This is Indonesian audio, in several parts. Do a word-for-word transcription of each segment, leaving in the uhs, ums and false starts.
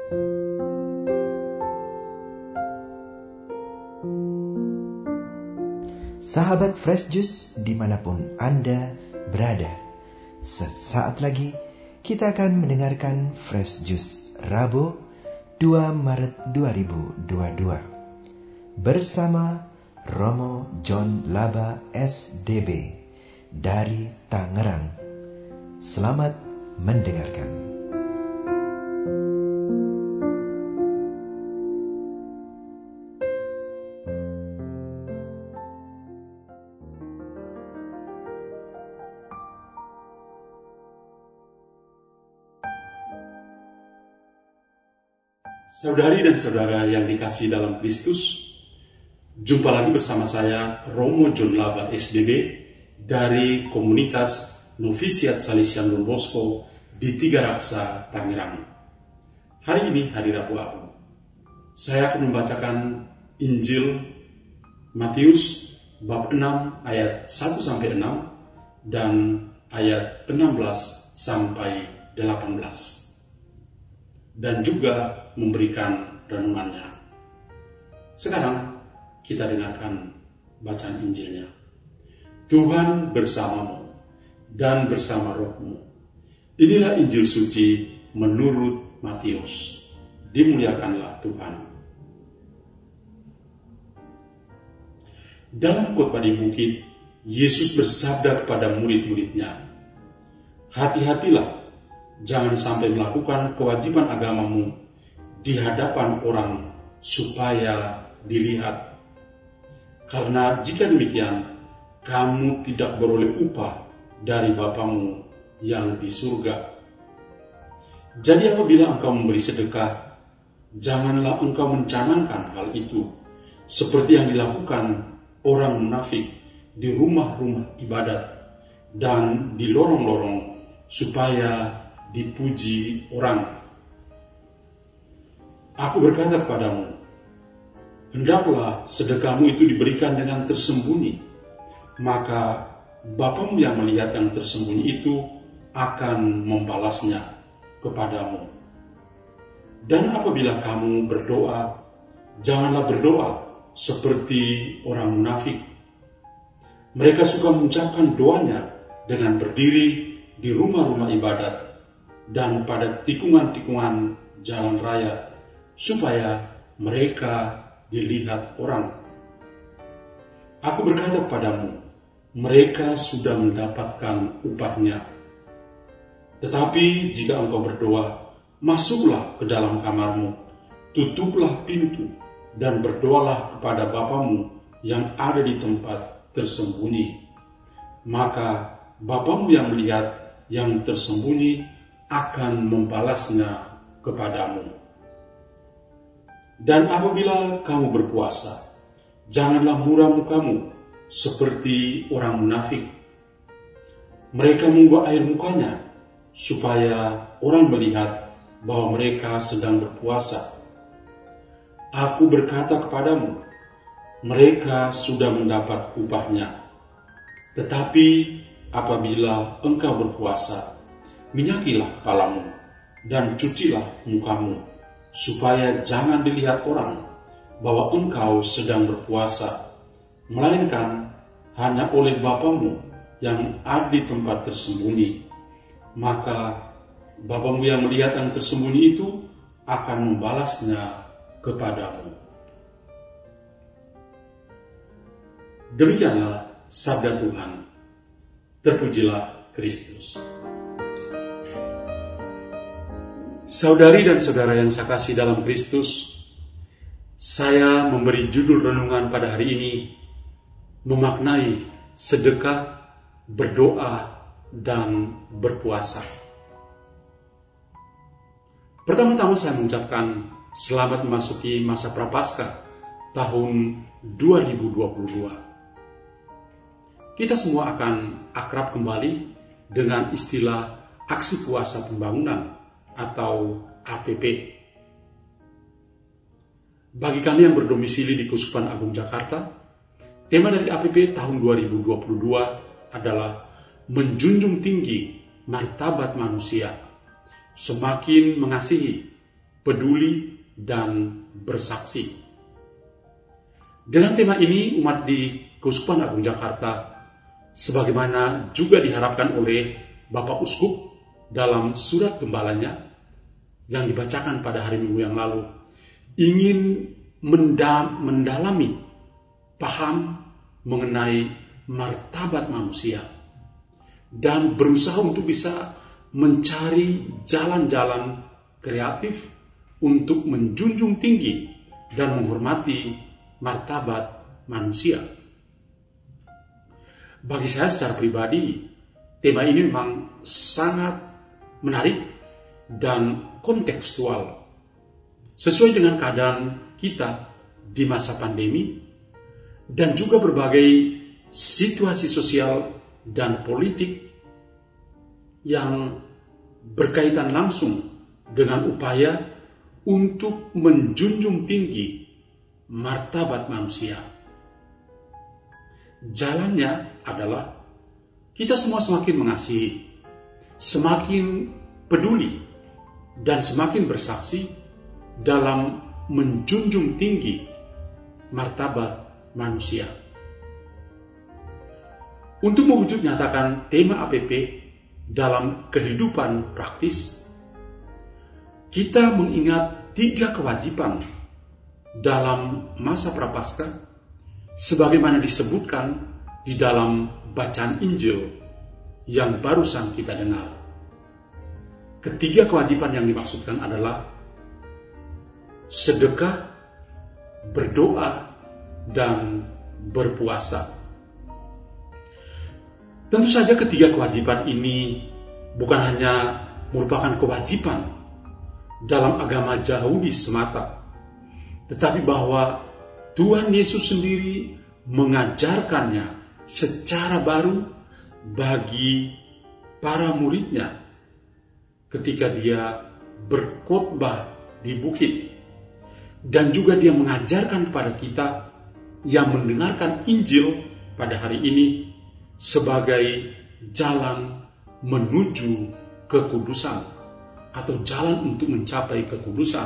Sahabat Fresh Juice dimanapun Anda berada, sesaat lagi kita akan mendengarkan Fresh Juice Rabu dua Maret dua ribu dua puluh dua bersama Romo John Laba S D B dari Tangerang. Selamat mendengarkan. Saudari dan saudara yang dikasihi dalam Kristus, jumpa lagi bersama saya Romo John Laba S D B dari komunitas Novisiat Salesian Don Bosco di Tiga Raksa, Tangerang. Hari ini hari Rabu Agung. Saya akan membacakan Injil Matius bab enam ayat satu sampai enam dan ayat enam belas sampai delapan belas. Dan juga memberikan renungannya. Sekarang kita dengarkan bacaan Injilnya. Tuhan bersamamu dan bersama rohmu. Inilah Injil suci menurut Matius. Dimuliakanlah Tuhan. Dalam khotbah di bukit, Yesus bersabda kepada murid-muridnya, "Hati-hatilah, jangan sampai melakukan kewajiban agamamu di hadapan orang supaya dilihat. Karena jika demikian, kamu tidak beroleh upah dari Bapamu yang di surga. Jadi apabila engkau memberi sedekah, janganlah engkau mencanangkan hal itu, seperti yang dilakukan orang munafik di rumah-rumah ibadat dan di lorong-lorong, supaya dipuji orang. Aku berkata kepadamu, hendaklah sedekahmu itu diberikan dengan tersembunyi, maka Bapamu yang melihat yang tersembunyi itu akan membalasnya kepadamu. Dan apabila kamu berdoa, janganlah berdoa seperti orang munafik. Mereka suka mengucapkan doanya dengan berdiri di rumah-rumah ibadat dan pada tikungan-tikungan jalan raya, supaya mereka dilihat orang. Aku berkata kepadamu, mereka sudah mendapatkan upahnya. Tetapi jika engkau berdoa, masuklah ke dalam kamarmu, tutuplah pintu, dan berdoalah kepada Bapamu yang ada di tempat tersembunyi. Maka Bapamu yang melihat yang tersembunyi akan membalasnya kepadamu. Dan apabila kamu berpuasa, janganlah muram mukamu seperti orang munafik. Mereka membuat air mukanya supaya orang melihat bahwa mereka sedang berpuasa. Aku berkata kepadamu, mereka sudah mendapat upahnya. Tetapi apabila engkau berpuasa, minyakilah kepalamu dan cucilah mukamu, supaya jangan dilihat orang bahwa engkau sedang berpuasa, melainkan hanya oleh Bapamu yang ada di tempat tersembunyi. Maka Bapamu yang melihat yang tersembunyi itu akan membalasnya kepadamu." Demikianlah sabda Tuhan. Terpujilah Kristus. Saudari dan saudara yang saya kasih dalam Kristus, saya memberi judul renungan pada hari ini, memaknai sedekah, berdoa, dan berpuasa. Pertama-tama saya mengucapkan selamat memasuki masa Prapaskah tahun dua ribu dua puluh dua. Kita semua akan akrab kembali dengan istilah aksi puasa pembangunan atau A P P. Bagi kami yang berdomisili di Keuskupan Agung Jakarta, tema dari A P P tahun dua ribu dua puluh dua adalah menjunjung tinggi martabat manusia, semakin mengasihi peduli, dan bersaksi. Dengan tema ini, umat di Keuskupan Agung Jakarta, sebagaimana juga diharapkan oleh Bapak Uskup dalam surat gembalanya yang dibacakan pada hari Minggu yang lalu, ingin mendalami paham mengenai martabat manusia dan berusaha untuk bisa mencari jalan-jalan kreatif untuk menjunjung tinggi dan menghormati martabat manusia. Bagi saya secara pribadi, tema ini memang sangat menarik dan kontekstual, sesuai dengan keadaan kita di masa pandemi dan juga berbagai situasi sosial dan politik yang berkaitan langsung dengan upaya untuk menjunjung tinggi martabat manusia. Jalannya adalah kita semua semakin mengasihi, semakin peduli, dan semakin bersaksi dalam menjunjung tinggi martabat manusia. Untuk mewujud nyatakan tema A P P dalam kehidupan praktis, kita mengingat tiga kewajiban dalam masa Prapaskah sebagaimana disebutkan di dalam bacaan Injil yang barusan kita dengar. Ketiga kewajiban yang dimaksudkan adalah sedekah, berdoa, dan berpuasa. Tentu saja ketiga kewajiban ini bukan hanya merupakan kewajiban dalam agama Yahudi semata, tetapi bahwa Tuhan Yesus sendiri mengajarkannya secara baru bagi para muridnya ketika dia berkhotbah di bukit, dan juga dia mengajarkan kepada kita yang mendengarkan Injil pada hari ini sebagai jalan menuju kekudusan atau jalan untuk mencapai kekudusan.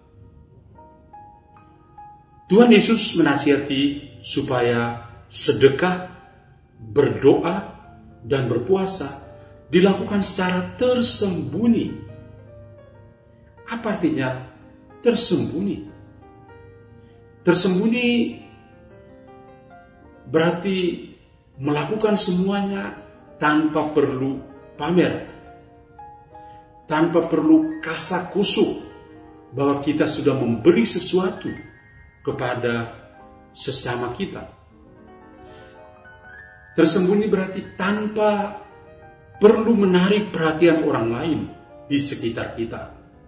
Tuhan Yesus menasihati supaya sedekah, berdoa, dan berpuasa dilakukan secara tersembunyi. Apa artinya tersembunyi? Tersembunyi berarti melakukan semuanya tanpa perlu pamer, tanpa perlu kasak-kusuk bahwa kita sudah memberi sesuatu kepada sesama kita. Tersembunyi berarti tanpa perlu menarik perhatian orang lain di sekitar kita.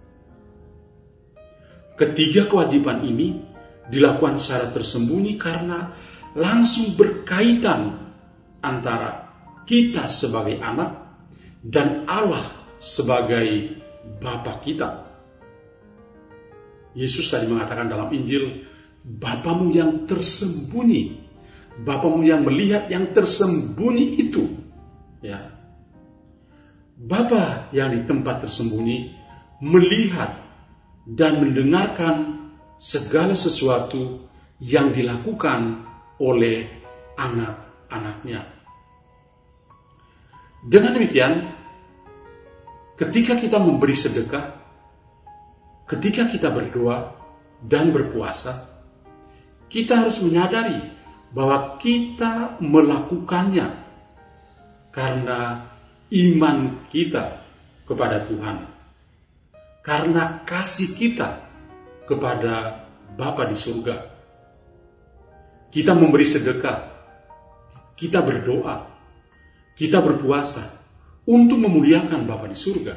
Ketiga kewajiban ini dilakukan secara tersembunyi karena langsung berkaitan antara kita sebagai anak dan Allah sebagai Bapa kita. Yesus tadi mengatakan dalam Injil, Bapamu yang tersembunyi, Bapamu yang melihat yang tersembunyi itu, ya. Bapa yang di tempat tersembunyi melihat dan mendengarkan segala sesuatu yang dilakukan oleh anak-anaknya. Dengan demikian, ketika kita memberi sedekah, ketika kita berdoa dan berpuasa, kita harus menyadari bahwa kita melakukannya karena iman kita kepada Tuhan, karena kasih kita kepada Bapa di surga. Kita memberi sedekah, kita berdoa, kita berpuasa untuk memuliakan Bapa di surga.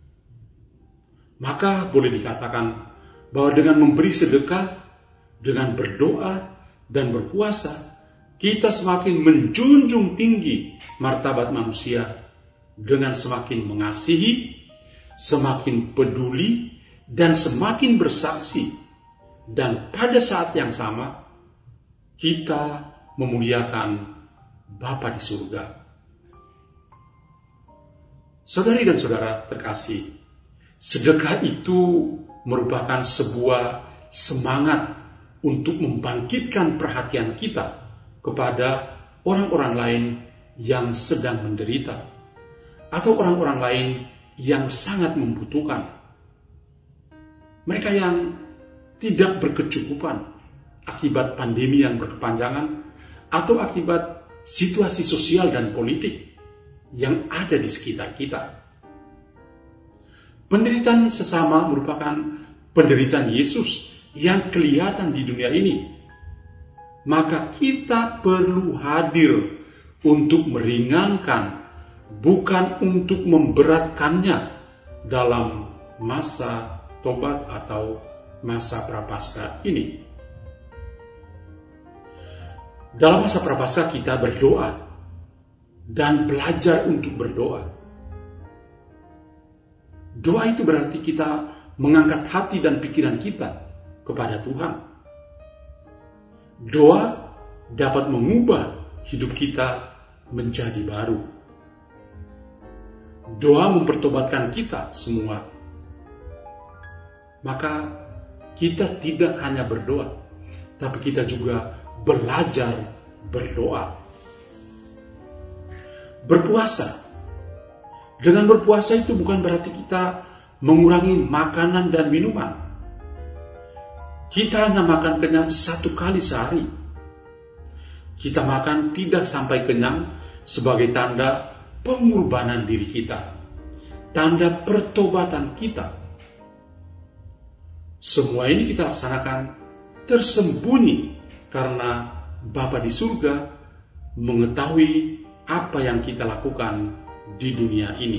Maka boleh dikatakan bahwa dengan memberi sedekah, dengan berdoa dan berpuasa, kita semakin menjunjung tinggi martabat manusia dengan semakin mengasihi, semakin peduli, dan semakin bersaksi. Dan pada saat yang sama, kita memuliakan Bapa di surga. Saudari dan saudara terkasih, sedekah itu merupakan sebuah semangat untuk membangkitkan perhatian kita kepada orang-orang lain yang sedang menderita atau orang-orang lain yang sangat membutuhkan. Mereka yang tidak berkecukupan akibat pandemi yang berkepanjangan atau akibat situasi sosial dan politik yang ada di sekitar kita. Penderitaan sesama merupakan penderitaan Yesus yang kelihatan di dunia ini. Maka kita perlu hadir untuk meringankan, bukan untuk memberatkannya dalam masa tobat atau masa prapaskah ini. Dalam masa prapaskah kita berdoa dan belajar untuk berdoa. Doa itu berarti kita mengangkat hati dan pikiran kita kepada Tuhan. Doa dapat mengubah hidup kita menjadi baru. Doa mempertobatkan kita semua. Maka kita tidak hanya berdoa, tapi kita juga belajar berdoa. Berpuasa. Dengan berpuasa itu bukan berarti kita mengurangi makanan dan minuman. Kita hanya makan kenyang satu kali sehari. Kita makan tidak sampai kenyang sebagai tanda pengorbanan diri kita, tanda pertobatan kita. Semua ini kita laksanakan tersembunyi karena Bapa di surga mengetahui apa yang kita lakukan di dunia ini.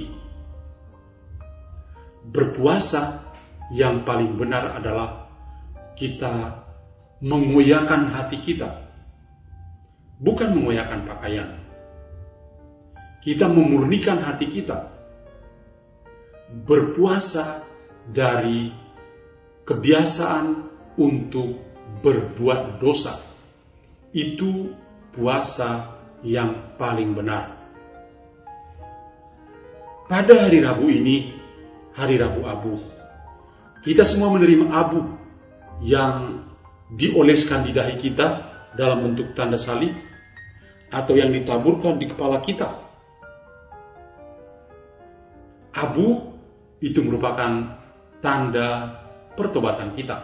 Berpuasa yang paling benar adalah kita mengoyakkan hati kita, bukan mengoyakkan pakaian. Kita memurnikan hati kita. Berpuasa dari kebiasaan untuk berbuat dosa. Itu puasa yang paling benar. Pada hari Rabu ini, hari Rabu Abu, kita semua menerima abu yang dioleskan di dahi kita dalam bentuk tanda salib atau yang ditaburkan di kepala kita. Abu itu merupakan tanda pertobatan kita.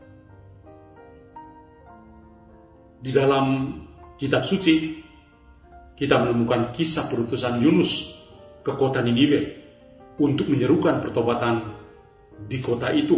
Di dalam kitab suci, kita menemukan kisah perutusan Yunus ke kota Niniwe untuk menyerukan pertobatan di kota itu.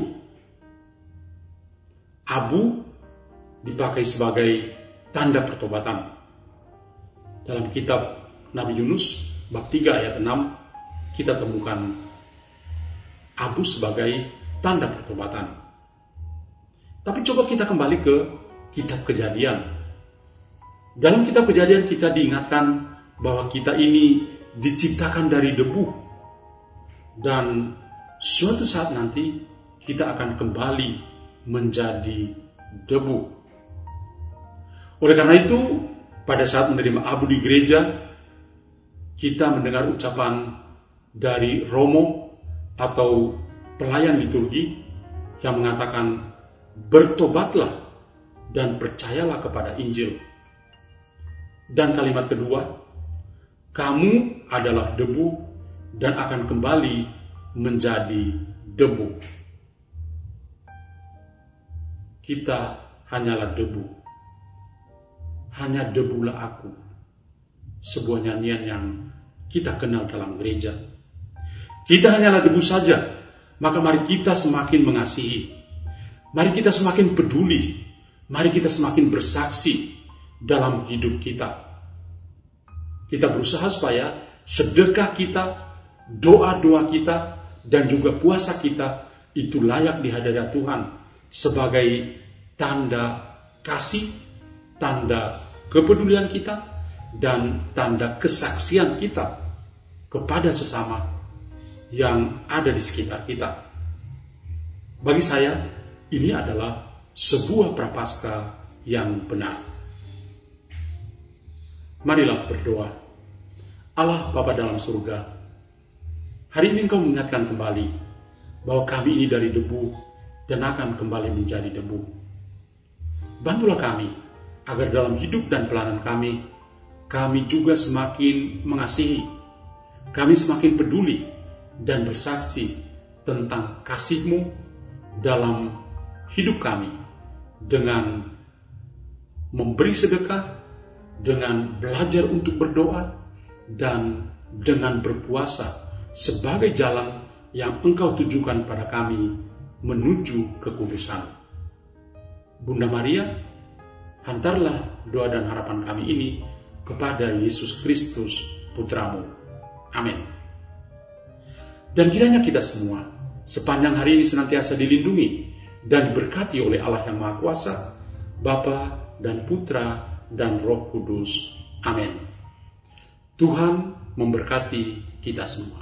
Abu dipakai sebagai tanda pertobatan. Dalam kitab Nabi Yunus bab tiga ayat enam kita temukan abu sebagai tanda pertobatan. Tapi coba kita kembali ke kitab Kejadian. Dalam kitab Kejadian kita diingatkan bahwa kita ini diciptakan dari debu. Dan suatu saat nanti kita akan kembali menjadi debu. Oleh karena itu, pada saat menerima abu di gereja, kita mendengar ucapan dari Romo atau pelayan liturgi yang mengatakan, bertobatlah dan percayalah kepada Injil. Dan kalimat kedua, kamu adalah debu dan akan kembali menjadi debu. Kita hanyalah debu. Hanya debulah aku. Sebuah nyanyian yang kita kenal dalam gereja. Kita hanyalah debu saja. Maka mari kita semakin mengasihi. Mari kita semakin peduli. Mari kita semakin bersaksi dalam hidup kita. Kita berusaha supaya sedekah kita, doa-doa kita, dan juga puasa kita itu layak di hadirat Tuhan sebagai tanda kasih, tanda kepedulian kita, dan tanda kesaksian kita kepada sesama yang ada di sekitar kita. Bagi saya, ini adalah sebuah prapaskah yang benar. Marilah berdoa. Allah Bapa dalam surga, hari ini Engkau mengingatkan kembali bahwa kami ini dari debu dan akan kembali menjadi debu. Bantulah kami, agar dalam hidup dan pelayanan kami, kami juga semakin mengasihi, kami semakin peduli dan bersaksi tentang kasih-Mu dalam hidup kami, dengan memberi sedekah, dengan belajar untuk berdoa, dan dengan berpuasa sebagai jalan yang Engkau tujukan pada kami menuju kekudusan. Bunda Maria, hantarlah doa dan harapan kami ini kepada Yesus Kristus, Putra-Mu. Amin. Dan kiranya kita semua sepanjang hari ini senantiasa dilindungi dan diberkati oleh Allah yang Maha Kuasa, Bapa dan Putra dan Roh Kudus. Amin. Tuhan memberkati kita semua.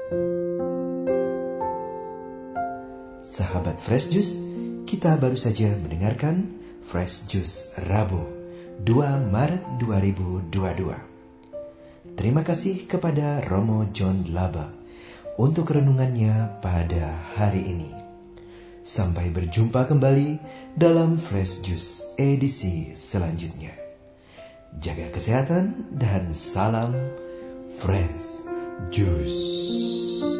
Sahabat Fresh Juice, kita baru saja mendengarkan Fresh Juice Rabu dua Maret dua ribu dua puluh dua. Terima kasih kepada Romo John Laba untuk renungannya pada hari ini. Sampai berjumpa kembali dalam Fresh Juice edisi selanjutnya. Jaga kesehatan dan salam Fresh Juice.